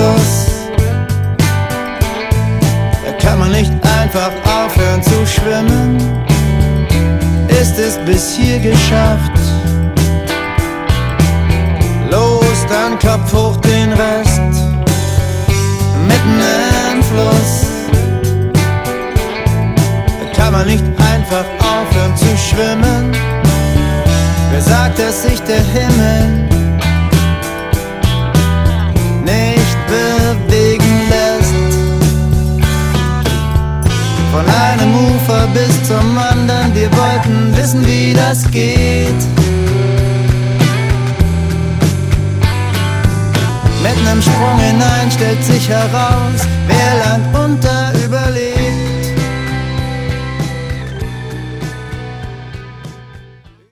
Fluss. Da kann man nicht einfach aufhören zu schwimmen. Ist es bis hier geschafft? Los, dann Kopf hoch den Rest. Mitten im Fluss. Da kann man nicht einfach aufhören zu schwimmen. Wer sagt, dass sich der Himmel nicht bewegen lässt? Von einem Ufer bis zum anderen, wir wollten wissen, wie das geht. Mit nem Sprung hinein stellt sich heraus, wer Land unter überlebt.